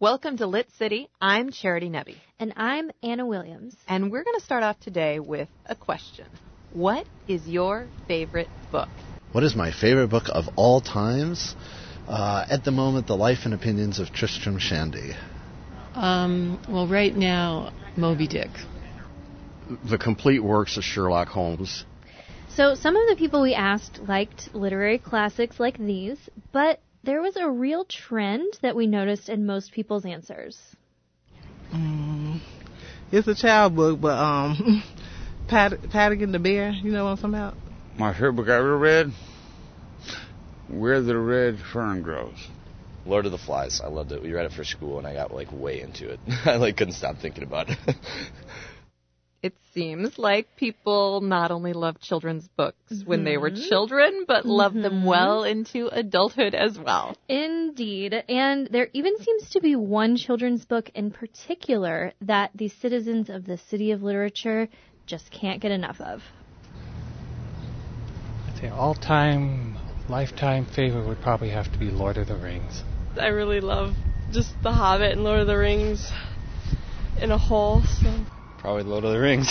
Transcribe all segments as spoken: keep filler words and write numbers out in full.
Welcome to Lit City. I'm Charity Nebbe. And I'm Anna Williams. And we're going to start off today with a question. What is your favorite book? What is my favorite book of all times? Uh, at the moment, The Life and Opinions of Tristram Shandy. Um, well, right now, Moby Dick. The complete works of Sherlock Holmes. So some of the people we asked liked literary classics like these, but there was a real trend that we noticed in most people's answers. Mm, it's a child book, but um, Pat, Patigan the Bear, you know what I'm talking about? My favorite book I ever read, Where the Red Fern Grows. Lord of the Flies. I loved it. We read it for school, and I got like way into it. I like couldn't stop thinking about it. It seems like people not only love children's books mm-hmm. when they were children, but mm-hmm. love them well into adulthood as well. Indeed. And there even seems to be one children's book in particular that the citizens of the City of Literature just can't get enough of. I'd say all-time, lifetime favorite would probably have to be Lord of the Rings. I really love just The Hobbit and Lord of the Rings in a whole, so... Probably Lord of the Rings.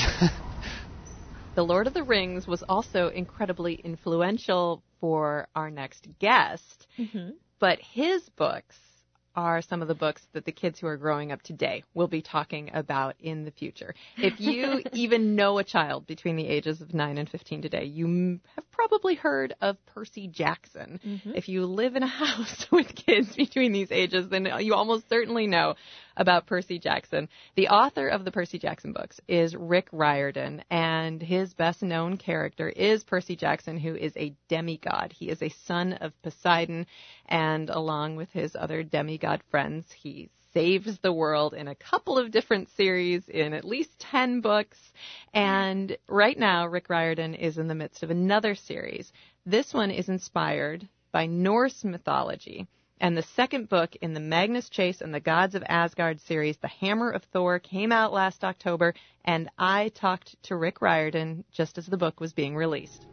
The Lord of the Rings was also incredibly influential for our next guest, mm-hmm. but his books are some of the books that the kids who are growing up today will be talking about in the future. If you even know a child between the ages of nine and fifteen today, you have probably heard of Percy Jackson. Mm-hmm. If you live in a house with kids between these ages, then you almost certainly know about Percy Jackson. The author of the Percy Jackson books is Rick Riordan, and his best-known character is Percy Jackson, who is a demigod. He is a son of Poseidon, and along with his other demigod friends, he saves the world in a couple of different series, in at least ten books. And right now, Rick Riordan is in the midst of another series. This one is inspired by Norse mythology. And the second book in the Magnus Chase and the Gods of Asgard series, The Hammer of Thor, came out last October, and I talked to Rick Riordan just as the book was being released.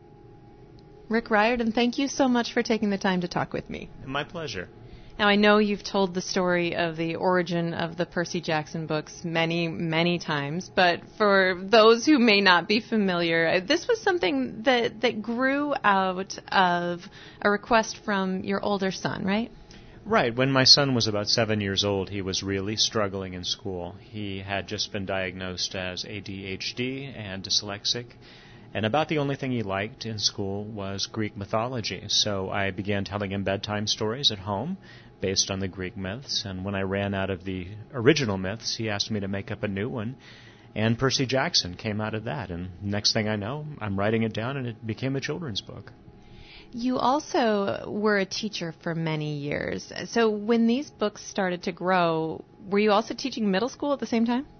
Rick Riordan, thank you so much for taking the time to talk with me. My pleasure. Now, I know you've told the story of the origin of the Percy Jackson books many, many times, but for those who may not be familiar, this was something that, that grew out of a request from your older son, right? Right. When my son was about seven years old, he was really struggling in school. He had just been diagnosed as A D H D and dyslexic, and about the only thing he liked in school was Greek mythology. So I began telling him bedtime stories at home based on the Greek myths, and when I ran out of the original myths, he asked me to make up a new one, and Percy Jackson came out of that. And next thing I know, I'm writing it down, and it became a children's book. You also were a teacher for many years. So when these books started to grow, were you also teaching middle school at the same time?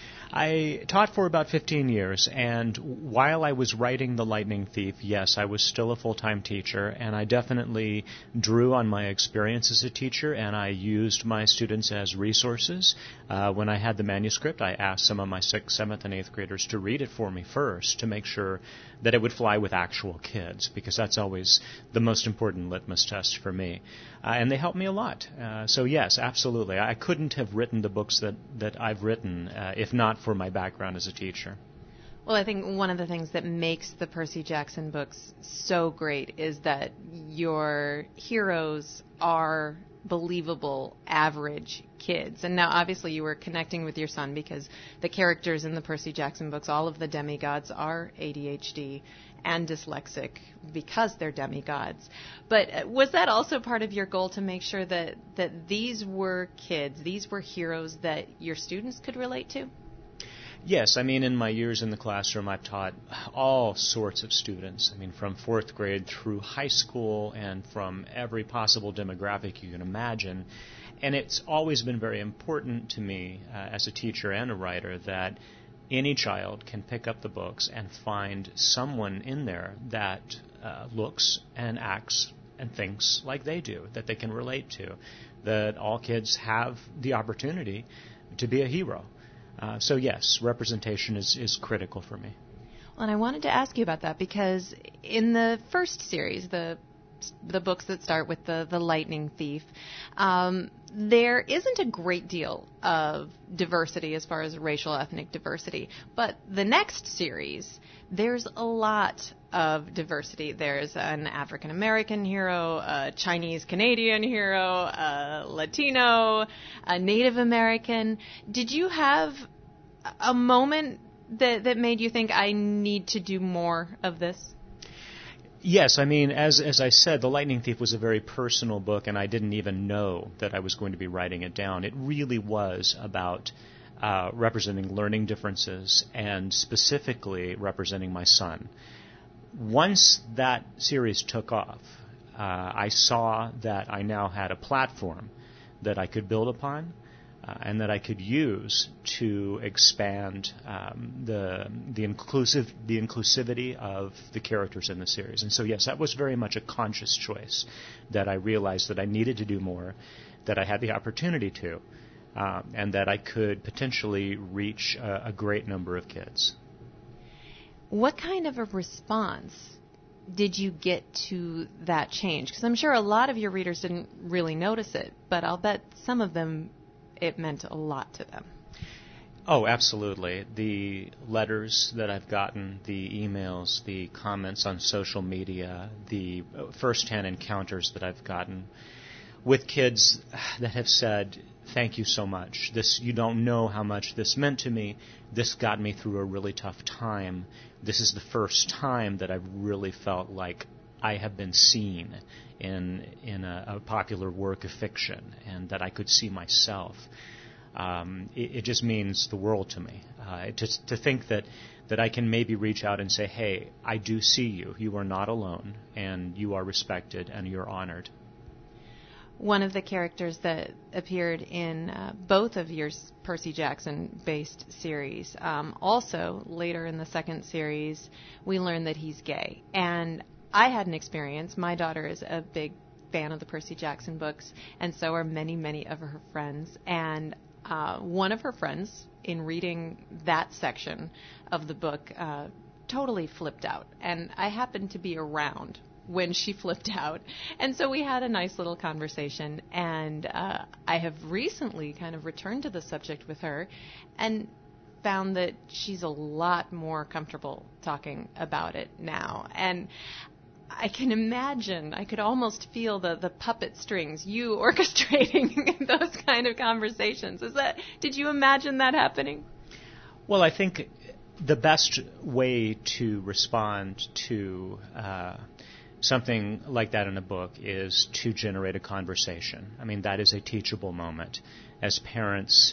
I taught for about fifteen years, and while I was writing The Lightning Thief, yes, I was still a full-time teacher, and I definitely drew on my experience as a teacher, and I used my students as resources. Uh, when I had the manuscript, I asked some of my sixth, seventh, and eighth graders to read it for me first to make sure that it would fly with actual kids, because that's always the most important litmus test for me. Uh, and they helped me a lot. Uh, so yes, absolutely. I couldn't have written the books that, that I've written uh, if not for my background as a teacher. Well, I think one of the things that makes the Percy Jackson books so great is that your heroes are believable, average kids. And now, obviously, you were connecting with your son because the characters in the Percy Jackson books, all of the demigods are A D H D and dyslexic because they're demigods. But was that also part of your goal to make sure that, that these were kids, these were heroes that your students could relate to? Yes, I mean, in my years in the classroom, I've taught all sorts of students. I mean, from fourth grade through high school and from every possible demographic you can imagine. And it's always been very important to me uh, as a teacher and a writer that any child can pick up the books and find someone in there that uh, looks and acts and thinks like they do, that they can relate to, that all kids have the opportunity to be a hero. Uh, so yes, representation is, is critical for me. Well, and I wanted to ask you about that because in the first series, the the books that start with the, the lightning thief, um, there isn't a great deal of diversity as far as racial ethnic diversity. But the next series, there's a lot of diversity. There's an African American hero, a Chinese Canadian hero, a Latino, a Native American. Did you have a moment that that made you think, I need to do more of this? Yes, I mean, as as I said, The Lightning Thief was a very personal book, and I didn't even know that I was going to be writing it down. It really was about uh, representing learning differences and specifically representing my son. Once that series took off, uh, I saw that I now had a platform that I could build upon, Uh, and that I could use to expand um, the the inclusive the inclusivity of the characters in the series. And so, yes, that was very much a conscious choice that I realized that I needed to do more, that I had the opportunity to, um, and that I could potentially reach a, a great number of kids. What kind of a response did you get to that change? Because I'm sure a lot of your readers didn't really notice it, but I'll bet some of them, it meant a lot to them. Oh, absolutely. The letters that I've gotten, the emails, the comments on social media, the first-hand encounters that I've gotten with kids that have said, thank you so much. This, you don't know how much this meant to me. This got me through a really tough time. This is the first time that I've really felt like I have been seen in in a, a popular work of fiction, and that I could see myself. Um, it, it just means the world to me. Uh, to, to think that, that I can maybe reach out and say, hey, I do see you. You are not alone, and you are respected, and you're honored. One of the characters that appeared in uh, both of your Percy Jackson-based series, um, also later in the second series, we learned that he's gay. And I had an experience. My daughter is a big fan of the Percy Jackson books, and so are many, many of her friends. And uh, one of her friends, in reading that section of the book, uh, totally flipped out. And I happened to be around when she flipped out. And so we had a nice little conversation. And uh, I have recently kind of returned to the subject with her and found that she's a lot more comfortable talking about it now. And I can imagine, I could almost feel the, the puppet strings, you orchestrating those kind of conversations. Is that, did you imagine that happening? Well, I think the best way to respond to uh, something like that in a book is to generate a conversation. I mean, that is a teachable moment. As parents,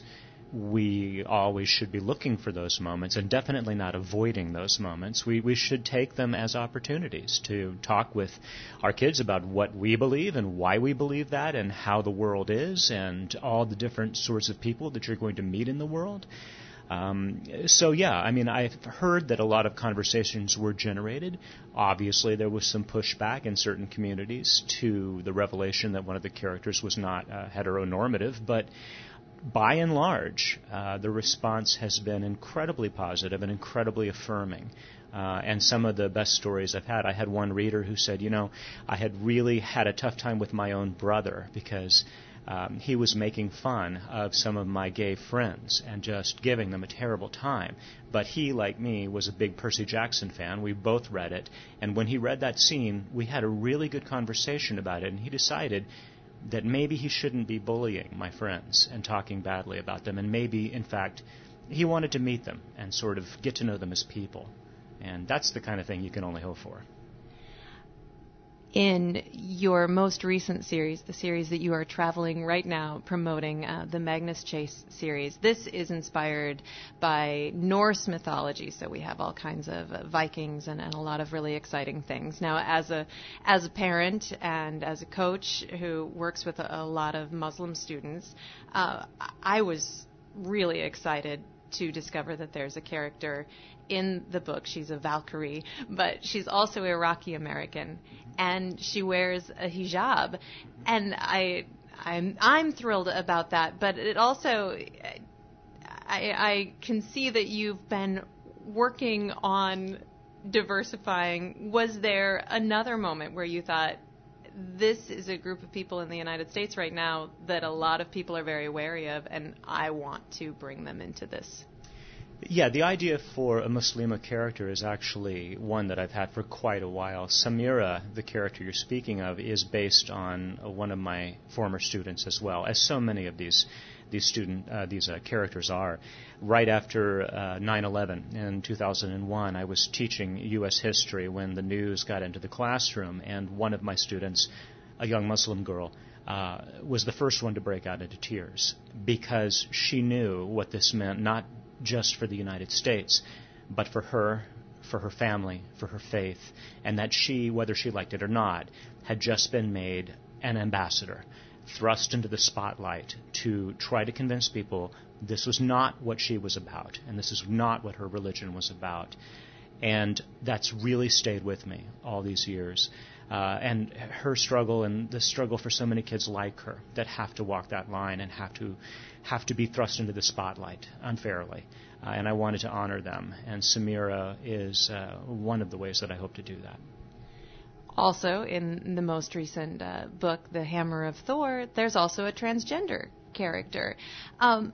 we always should be looking for those moments and definitely not avoiding those moments. We we should take them as opportunities to talk with our kids about what we believe and why we believe that and how the world is and all the different sorts of people that you're going to meet in the world. Um, so, yeah, I mean, I've heard that a lot of conversations were generated. Obviously, there was some pushback in certain communities to the revelation that one of the characters was not uh, heteronormative, but by and large, uh, the response has been incredibly positive and incredibly affirming. Uh, and some of the best stories I've had, I had one reader who said, you know, I had really had a tough time with my own brother because um, he was making fun of some of my gay friends and just giving them a terrible time. But he, like me, was a big Percy Jackson fan. We both read it. And when he read that scene, we had a really good conversation about it. And he decided that maybe he shouldn't be bullying my friends and talking badly about them, and maybe, in fact, he wanted to meet them and sort of get to know them as people. And that's the kind of thing you can only hope for. In your most recent series, the series that you are traveling right now promoting, uh, the Magnus Chase series, this is inspired by Norse mythology, so we have all kinds of uh, Vikings and, and a lot of really exciting things. Now, as a as a parent and as a coach who works with a, a lot of Muslim students, uh, I was really excited to discover that there's a character in the book. She's a Valkyrie, but she's also Iraqi-American, and she wears a hijab. And I, I'm, I'm thrilled about that, but it also, I, I can see that you've been working on diversifying. Was there another moment where you thought, this is a group of people in the United States right now that a lot of people are very wary of, and I want to bring them into this. Yeah, the idea for a Muslima character is actually one that I've had for quite a while. Samira, the character you're speaking of, is based on uh, one of my former students as well, as so many of these these student uh, these uh, characters are. Right after uh, nine eleven in two thousand one, I was teaching U S history when the news got into the classroom, and one of my students, a young Muslim girl, uh, was the first one to break out into tears because she knew what this meant, not just for the United States, but for her, for her family, for her faith, and that she, whether she liked it or not, had just been made an ambassador, thrust into the spotlight to try to convince people this was not what she was about, and this is not what her religion was about. And that's really stayed with me all these years. Uh, and her struggle and the struggle for so many kids like her that have to walk that line and have to have to be thrust into the spotlight unfairly. Uh, and I wanted to honor them. And Samira is uh, one of the ways that I hope to do that. Also, in the most recent uh, book, The Hammer of Thor, there's also a transgender character. Um,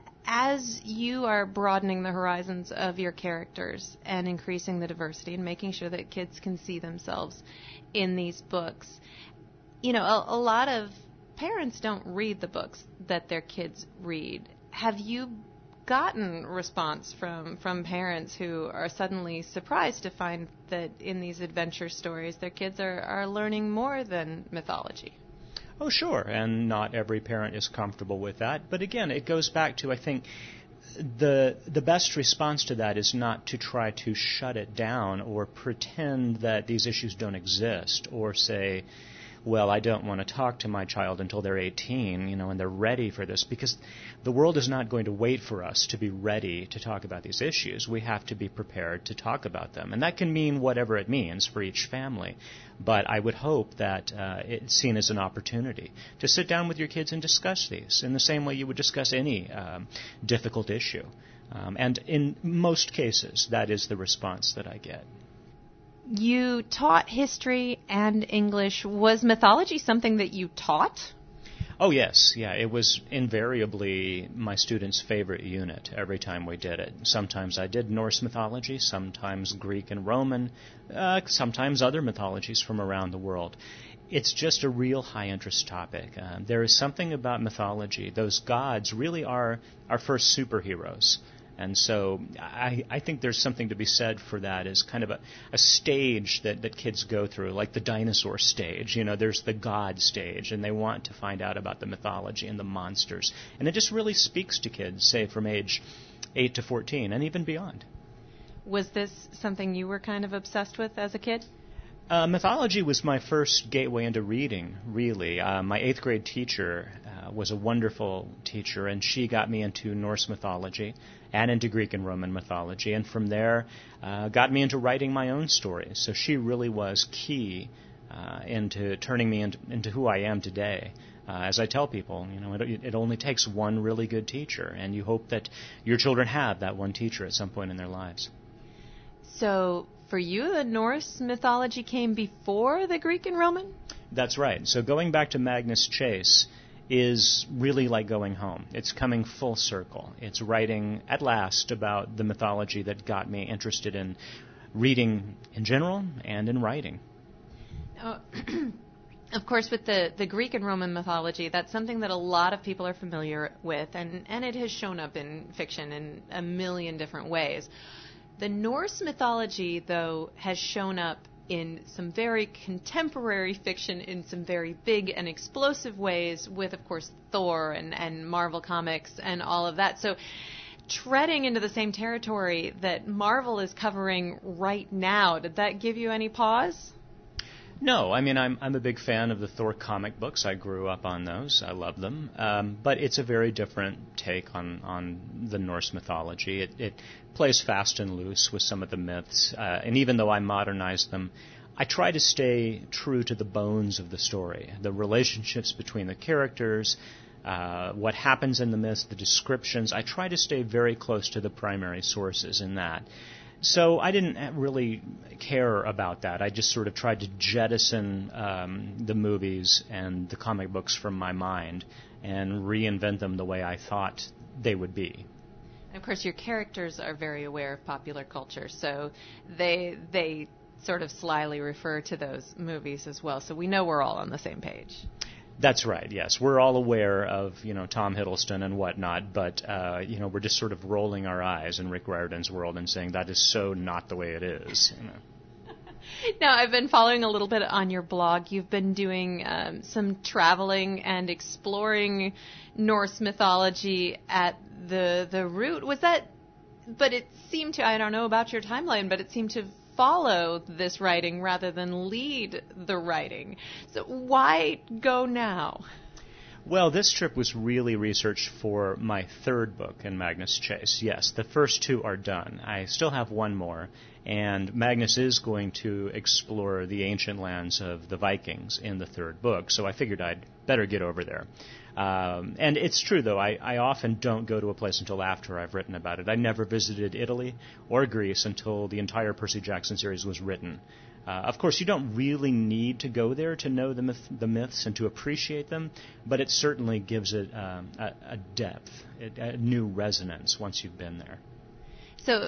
as you are broadening the horizons of your characters and increasing the diversity and making sure that kids can see themselves in these books, you know, a, a lot of parents don't read the books that their kids read. Have you gotten response from, from parents who are suddenly surprised to find that in these adventure stories their kids are, are learning more than mythology? Oh, sure, and not every parent is comfortable with that. But again, it goes back to, I think, the the best response to that is not to try to shut it down or pretend that these issues don't exist or say, well, I don't want to talk to my child until they're eighteen, you know, and they're ready for this, because the world is not going to wait for us to be ready to talk about these issues. We have to be prepared to talk about them, and that can mean whatever it means for each family. But I would hope that uh, it's seen as an opportunity to sit down with your kids and discuss these in the same way you would discuss any um, difficult issue. Um, and in most cases, that is the response that I get. You taught history and English. Was mythology something that you taught? Oh, yes. Yeah, it was invariably my students' favorite unit every time we did it. Sometimes I did Norse mythology, sometimes Greek and Roman, uh, sometimes other mythologies from around the world. It's just a real high-interest topic. Uh, there is something about mythology. Those gods really are our first superheroes. And so I, I think there's something to be said for that as kind of a, a stage that, that kids go through, like the dinosaur stage. You know, there's the God stage, and they want to find out about the mythology and the monsters. And it just really speaks to kids, say, from age eight to fourteen, and even beyond. Was this something you were kind of obsessed with as a kid? Uh, mythology was my first gateway into reading, really. Uh, my eighth grade teacher uh, was a wonderful teacher, and she got me into Norse mythology and into Greek and Roman mythology, and from there uh, got me into writing my own stories. So she really was key uh, into turning me into, into who I am today. Uh, as I tell people, you know, it, it only takes one really good teacher, and you hope that your children have that one teacher at some point in their lives. So for you, the Norse mythology came before the Greek and Roman? That's right. So going back to Magnus Chase is really like going home. It's coming full circle. It's writing at last about the mythology that got me interested in reading in general and in writing. Oh, of course, with the, the Greek and Roman mythology, that's something that a lot of people are familiar with, and, and it has shown up in fiction in a million different ways. The Norse mythology, though, has shown up in some very contemporary fiction in some very big and explosive ways with, of course, Thor and, and Marvel Comics and all of that. So treading into the same territory that Marvel is covering right now, did that give you any pause? No, I mean, I'm I'm a big fan of the Thor comic books. I grew up on those. I love them. Um, but it's a very different take on, on the Norse mythology. It, it plays fast and loose with some of the myths. Uh, and even though I modernize them, I try to stay true to the bones of the story, the relationships between the characters, uh, what happens in the myths, the descriptions. I try to stay very close to the primary sources in that. So I didn't really care about that. I just sort of tried to jettison um, the movies and the comic books from my mind and reinvent them the way I thought they would be. And of course, your characters are very aware of popular culture, so they they sort of slyly refer to those movies as well. So we know we're all on the same page. That's right, yes. We're all aware of, you know, Tom Hiddleston and whatnot, but, uh, you know, we're just sort of rolling our eyes in Rick Riordan's world and saying that is so not the way it is. You know. Now, I've been following a little bit on your blog. You've been doing um, some traveling and exploring Norse mythology at the the root. Was that, but it seemed to, I don't know about your timeline, but it seemed to follow this writing rather than lead the writing. So why go now? Well, this trip was really researched for my third book in Magnus Chase. Yes, the first two are done. I still have one more, and Magnus is going to explore the ancient lands of the Vikings in the third book, so I figured I'd better get over there. Um, and it's true, though, I, I often don't go to a place until after I've written about it. I never visited Italy or Greece until the entire Percy Jackson series was written. Uh, of course, you don't really need to go there to know the, myth, the myths and to appreciate them, but it certainly gives it um, a, a depth, a, a new resonance once you've been there. So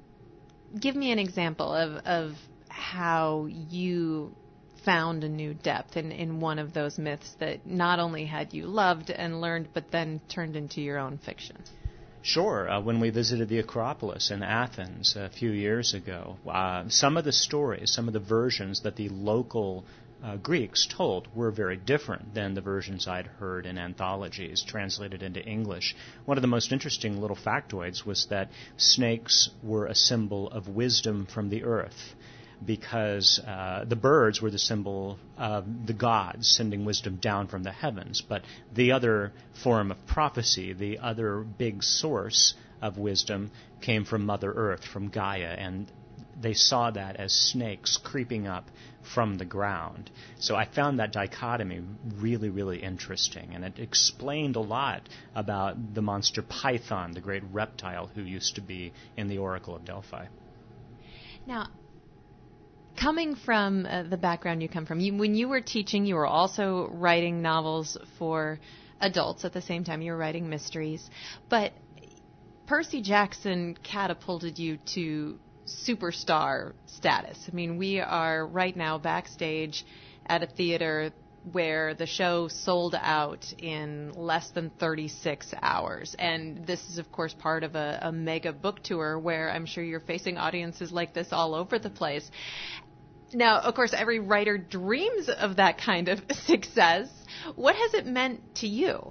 give me an example of, of how you found a new depth in, in one of those myths that not only had you loved and learned, but then turned into your own fiction. Sure. Uh, when we visited the Acropolis in Athens a few years ago, uh, some of the stories, some of the versions that the local uh, Greeks told were very different than the versions I'd heard in anthologies translated into English. One of the most interesting little factoids was that snakes were a symbol of wisdom from the earth, because uh, the birds were the symbol of the gods sending wisdom down from the heavens. But the other form of prophecy, the other big source of wisdom, came from Mother Earth, from Gaia, and they saw that as snakes creeping up from the ground. So I found that dichotomy really, really interesting, and it explained a lot about the monster Python, the great reptile who used to be in the Oracle of Delphi. Now, coming from uh, the background you come from, you, when you were teaching, you were also writing novels for adults at the same time. You were writing mysteries. But Percy Jackson catapulted you to superstar status. I mean, we are right now backstage at a theater where the show sold out in less than thirty-six hours. And this is, of course, part of a, a mega book tour where I'm sure you're facing audiences like this all over the place. Now, of course, every writer dreams of that kind of success. What has it meant to you?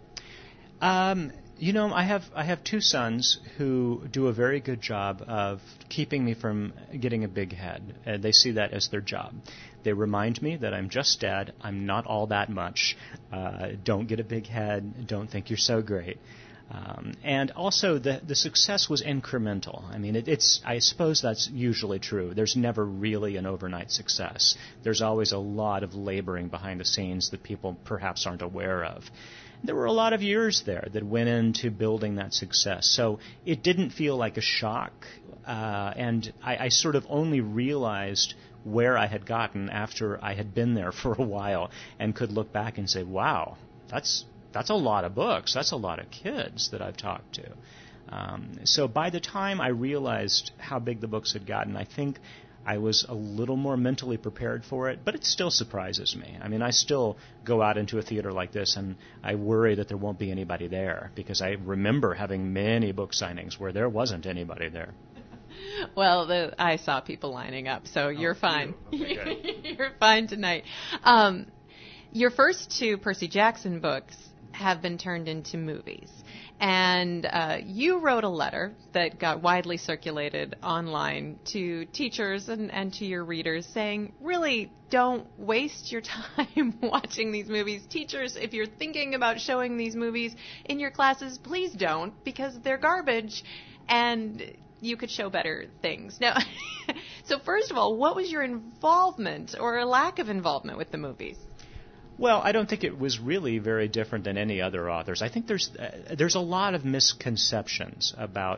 Um, you know, I have I have two sons who do a very good job of keeping me from getting a big head. Uh, they see that as their job. They remind me that I'm just Dad. I'm not all that much. Uh, don't get a big head. Don't think you're so great. Um, and also, the the success was incremental. I mean, it, it's I suppose that's usually true. There's never really an overnight success. There's always a lot of laboring behind the scenes that people perhaps aren't aware of. There were a lot of years there that went into building that success. So it didn't feel like a shock. Uh, and I, I sort of only realized where I had gotten after I had been there for a while and could look back and say, wow, that's that's a lot of books. That's a lot of kids that I've talked to. Um, so by the time I realized how big the books had gotten, I think I was a little more mentally prepared for it, but it still surprises me. I mean, I still go out into a theater like this, and I worry that there won't be anybody there, because I remember having many book signings where there wasn't anybody there. Well, the, I saw people lining up, so you're oh, fine. Okay. You're fine tonight. Um, your first two Percy Jackson books have been turned into movies. And uh, you wrote a letter that got widely circulated online to teachers and, and to your readers saying, really, don't waste your time watching these movies. Teachers, if you're thinking about showing these movies in your classes, please don't, because they're garbage and you could show better things. Now, so first of all, what was your involvement or lack of involvement with the movies? Well, I don't think it was really very different than any other authors. I think there's uh, there's a lot of misconceptions about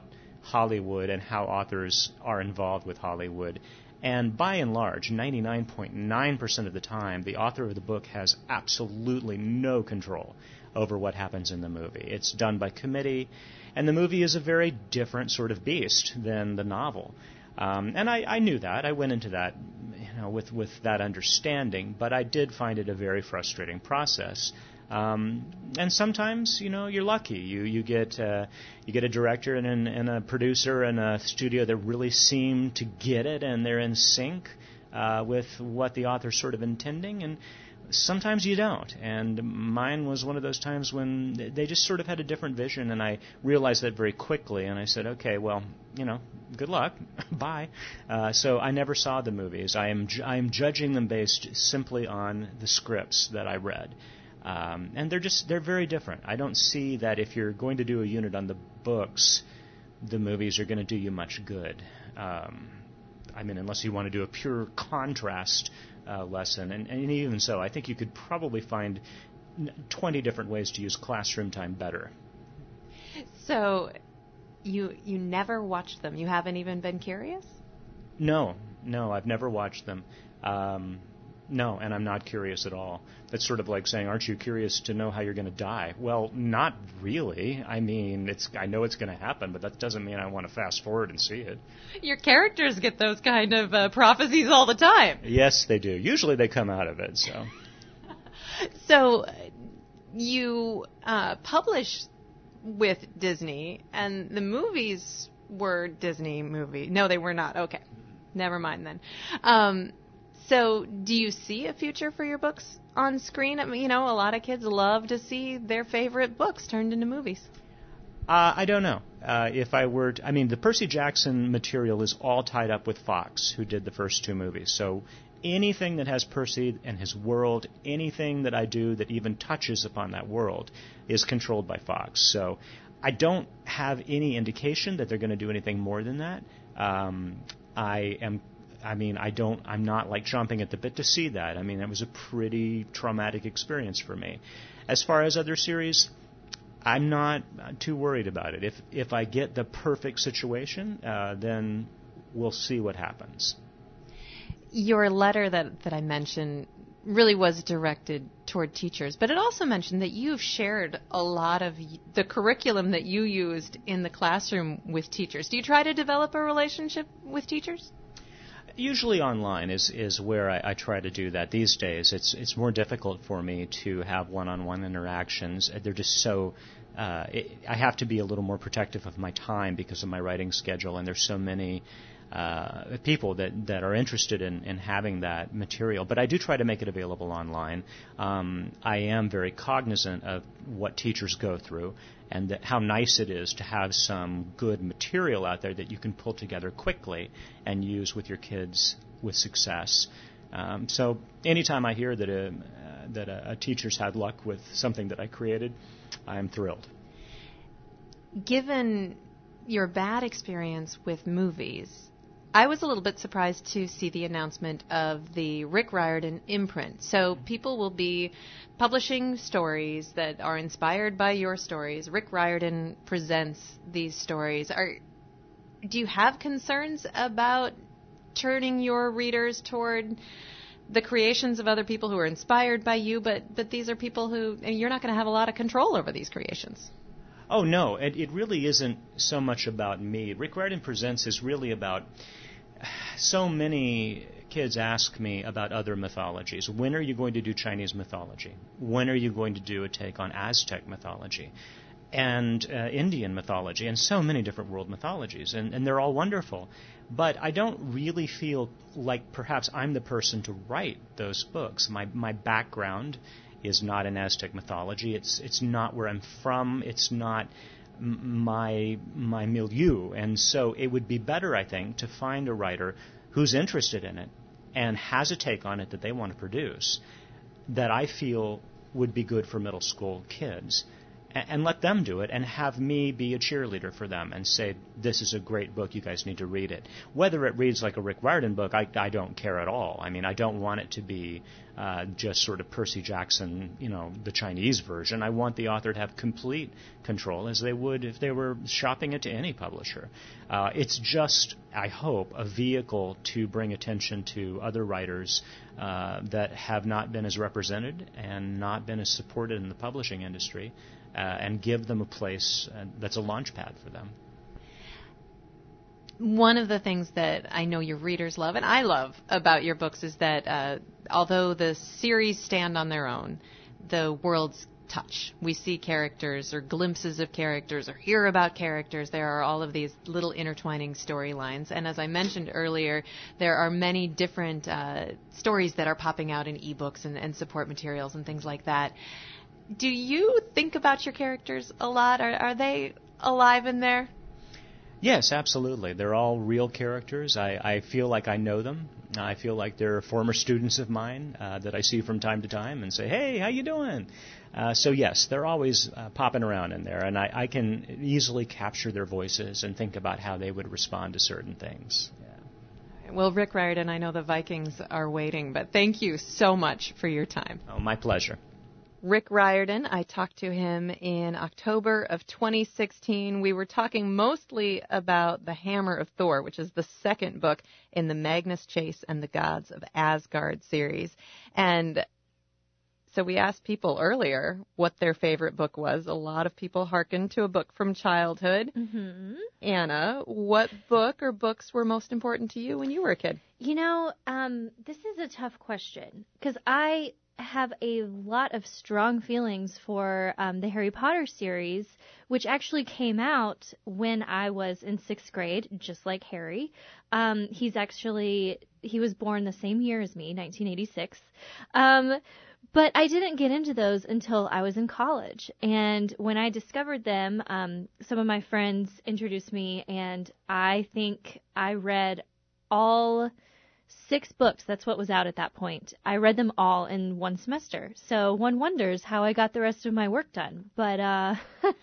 Hollywood and how authors are involved with Hollywood. And by and large, ninety-nine point nine percent of the time, the author of the book has absolutely no control over what happens in the movie. It's done by committee, and the movie is a very different sort of beast than the novel. Um, and I, I knew that. I went into that, you know, with, with that understanding, but I did find it a very frustrating process. Um, and sometimes, you know, you're lucky. You you get uh, you get a director and, an, and a producer and a studio that really seem to get it, and they're in sync uh, with what the author's sort of intending. And sometimes you don't. And mine was one of those times when they just sort of had a different vision, and I realized that very quickly. And I said, okay, well, you know, good luck, bye. Uh, so I never saw the movies. I am ju- I am judging them based simply on the scripts that I read. Um, and they're just, they're very different. I don't see that if you're going to do a unit on the books, the movies are going to do you much good. Um, I mean, unless you want to do a pure contrast uh, lesson. And, and even so, I think you could probably find twenty different ways to use classroom time better. So you you never watched them? You haven't even been curious? No, no, I've never watched them. Um, No, and I'm not curious at all. That's sort of like saying, aren't you curious to know how you're going to die? Well, not really. I mean, it's I know it's going to happen, but that doesn't mean I want to fast forward and see it. Your characters get those kind of uh, prophecies all the time. Yes, they do. Usually they come out of it, so. So you uh, publish with Disney, and the movies were Disney movies. No, they were not. Okay. Never mind then. Um So, do you see a future for your books on screen? I mean, you know, a lot of kids love to see their favorite books turned into movies. Uh, I don't know. Uh, if I were to, I mean, the Percy Jackson material is all tied up with Fox, who did the first two movies. So anything that has Percy and his world, anything that I do that even touches upon that world is controlled by Fox. So I don't have any indication that they're going to do anything more than that. Um, I am I mean, I don't, I'm not like chomping at the bit to see that. I mean, that was a pretty traumatic experience for me. As far as other series, I'm not too worried about it. If if I get the perfect situation, uh, then we'll see what happens. Your letter that, that I mentioned really was directed toward teachers, but it also mentioned that you've shared a lot of the curriculum that you used in the classroom with teachers. Do you try to develop a relationship with teachers? Usually online is, is where I, I try to do that these days. It's it's more difficult for me to have one-on-one interactions. They're just so, uh, it, I have to be a little more protective of my time because of my writing schedule, and there's so many uh, people that, that are interested in, in having that material. But I do try to make it available online. Um, I am very cognizant of what teachers go through, and that how nice it is to have some good material out there that you can pull together quickly and use with your kids with success. Um, so anytime I hear that a, uh, that a, a teacher's had luck with something that I created, I'm thrilled. Given your bad experience with movies, I was a little bit surprised to see the announcement of the Rick Riordan imprint. So people will be publishing stories that are inspired by your stories. Rick Riordan presents these stories. Are, do you have concerns about turning your readers toward the creations of other people who are inspired by you, but, but these are people who, you're not going to have a lot of control over these creations? Oh, no, it, it really isn't so much about me. Rick Riordan Presents is really about, so many kids ask me about other mythologies. When are you going to do Chinese mythology? When are you going to do a take on Aztec mythology? And uh, Indian mythology, and so many different world mythologies, and, and they're all wonderful. But I don't really feel like perhaps I'm the person to write those books. My my background is not in Aztec mythology. It's it's not where I'm from. It's not m- my my milieu. And so it would be better, I think, to find a writer who's interested in it and has a take on it that they want to produce that I feel would be good for middle school kids. and, and let them do it and have me be a cheerleader for them and say, this is a great book, you guys need to read it. Whether it reads like a Rick Riordan book, I, I don't care at all. I mean, I don't want it to be uh, just sort of Percy Jackson, you know, the Chinese version. I want the author to have complete control, as they would if they were shopping it to any publisher. Uh, it's just, I hope, a vehicle to bring attention to other writers uh, that have not been as represented and not been as supported in the publishing industry, uh, and give them a place uh, that's a launch pad for them. One of the things that I know your readers love, and I love about your books, is that uh, although the series stand on their own, the worlds touch. We see characters or glimpses of characters or hear about characters. There are all of these little intertwining storylines. And as I mentioned earlier, there are many different uh, stories that are popping out in ebooks and, and support materials and things like that. Do you think about your characters a lot? Are, are they alive in there? Yes, absolutely. They're all real characters. I, I feel like I know them. I feel like they're former students of mine uh, that I see from time to time and say, hey, how you doing? Uh, so, yes, they're always uh, popping around in there, and I, I can easily capture their voices and think about how they would respond to certain things. Yeah. Well, Rick Riordan, I know the Vikings are waiting, but thank you so much for your time. Oh, my pleasure. Rick Riordan, I talked to him in October of twenty sixteen. We were talking mostly about The Hammer of Thor, which is the second book in the Magnus Chase and the Gods of Asgard series. And so we asked people earlier what their favorite book was. A lot of people hearkened to a book from childhood. Mm-hmm. Anna, what book or books were most important to you when you were a kid? You know, um, this is a tough question because I have a lot of strong feelings for um, the Harry Potter series, which actually came out when I was in sixth grade, just like Harry. Um, he's actually, he was born the same year as me, nineteen eighty-six. Um, but I didn't get into those until I was in college. And when I discovered them, um, some of my friends introduced me, and I think I read all six books. That's what was out at that point. I read them all in one semester. So one wonders how I got the rest of my work done. But uh,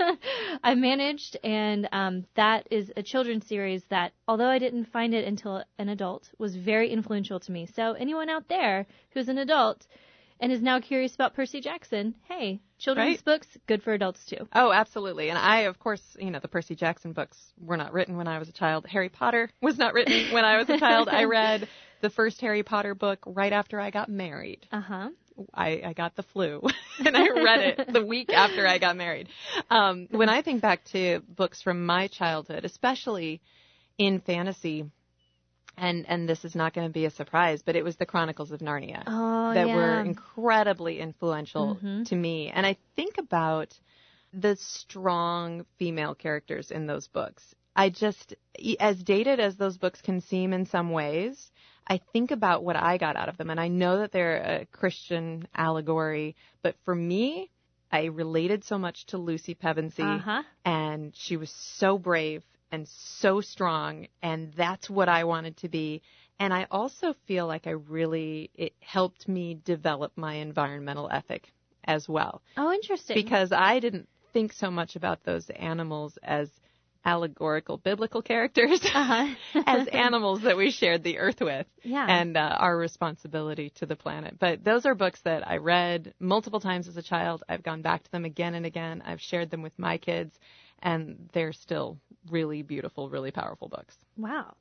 I managed, and um, that is a children's series that, although I didn't find it until an adult, was very influential to me. So anyone out there who's an adult and is now curious about Percy Jackson, hey, children's right? books, good for adults too. Oh, absolutely. And I, of course, you know, the Percy Jackson books were not written when I was a child. Harry Potter was not written when I was a child. I read the first Harry Potter book right after I got married. Uh-huh. I, I got the flu, and I read it the week after I got married. Um, when I think back to books from my childhood, especially in fantasy, and, and this is not going to be a surprise, but it was the Chronicles of Narnia oh, that yeah. were incredibly influential mm-hmm. to me. And I think about the strong female characters in those books. I just, as dated as those books can seem in some ways, I think about what I got out of them. And I know that they're a Christian allegory, but for me, I related so much to Lucy Pevensey, uh-huh. and she was so brave and so strong, and that's what I wanted to be. And I also feel like I really, it helped me develop my environmental ethic as well. Oh, interesting. Because I didn't think so much about those animals as allegorical biblical characters uh-huh. as animals that we shared the earth with, yeah. and uh, our responsibility to the planet. But those are books that I read multiple times as a child. I've gone back to them again and again. I've shared them with my kids, and they're still really beautiful, really powerful books. Wow.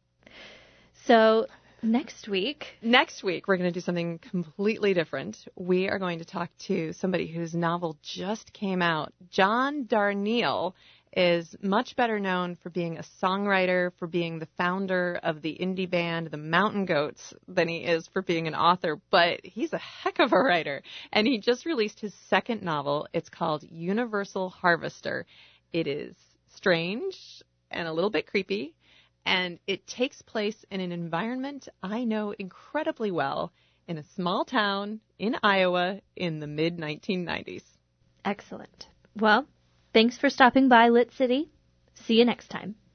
So next week... Next week, we're going to do something completely different. We are going to talk to somebody whose novel just came out. John Darnielle is much better known for being a songwriter, for being the founder of the indie band The Mountain Goats, than he is for being an author. But he's a heck of a writer. And he just released his second novel. It's called Universal Harvester. It is strange and a little bit creepy. And it takes place in an environment I know incredibly well, in a small town in Iowa in the mid nineteen nineties. Excellent. Well, thanks for stopping by Lit City. See you next time.